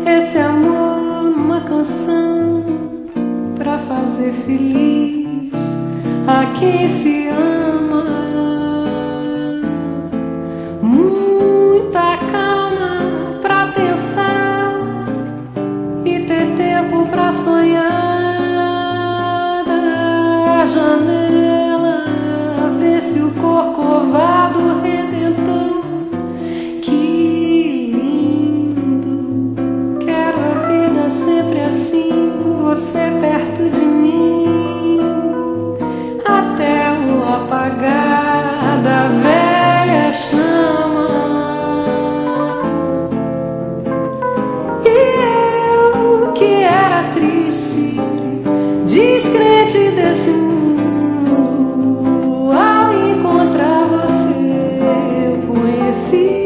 esse amor numa canção pra fazer feliz a quem se ama. Muita calma pra pensar e ter tempo pra sonhar. Da janela ver se o corcovado redentor. Que lindo, quero a vida sempre assim, você perto de mim, até o apagar da velha chama. E eu que era triste, descrente desse mundo, ao encontrar você eu conheci